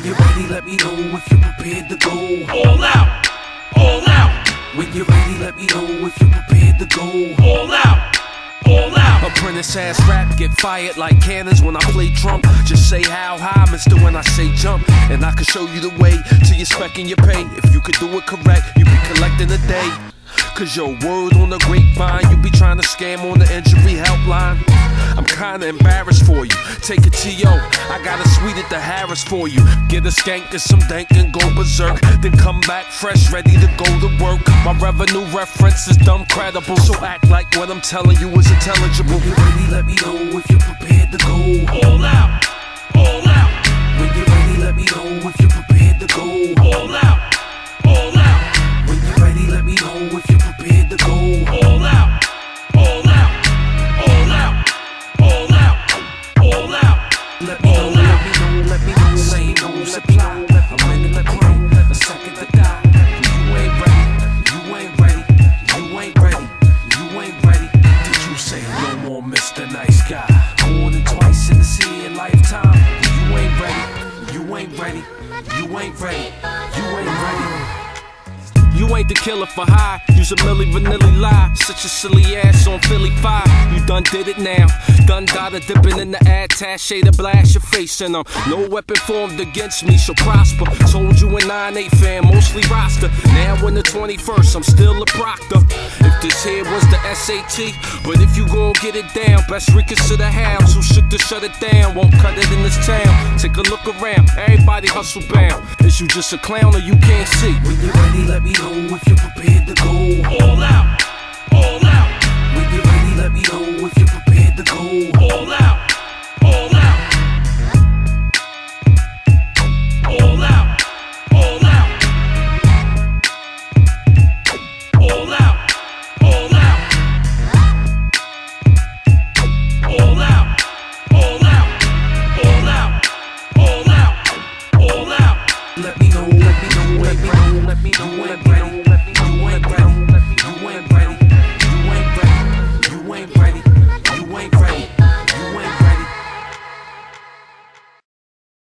you're ready, let me know if you're prepared to go all out, all out. When you're ready, let me know if you're prepared to go all out, all out. Apprentice ass rap get fired like cannons when I play Trump. Just say how high, mister, when I say jump. And I can show you the way to your spec and your pay. If you could do it correct, you be collecting a day. Cause your word on the grapevine, you be trying to scam on the injury helpline. I'm kinda embarrassed for you. Take a T.O., I got a suite at the Harris for you. Get a skank and some dank and go berserk. Then come back fresh, ready to go to work. My revenue reference is dumb credible, so act like what I'm telling you is intelligible. When you're ready, let me know if you're prepared to go all out, all out. When you're ready, let me know if you're prepared to go all out, all out. When you're ready, let me know if you're prepared to go all out, all out, all out, all out, all out. Let me know, let me know, say no supply. I'm in the chrome, a second to die. You ain't ready, you ain't ready, you ain't ready, you ain't ready. Did you say no more Mr. Nice Guy? More than twice in the sea in lifetime. You ain't ready, you ain't ready, you ain't ready, you ain't ready. You ain't the killer for high, use a Milli Vanilli lie. Such a silly ass on Philly 5. You done did it now. Done data dipping in the attache to blast your face in them. No weapon formed against me shall prosper. Told you in 9-8 fam, mostly roster. Now in the 21st, I'm still a proctor. If this here was the SAT, but if you gon' get it down, best reconsider how. Too shit to shut it down, won't cut it in this town. Take a look around, everybody hustle bound. Is you just a clown or you can't see? When you're ready, let me know if you're prepared to go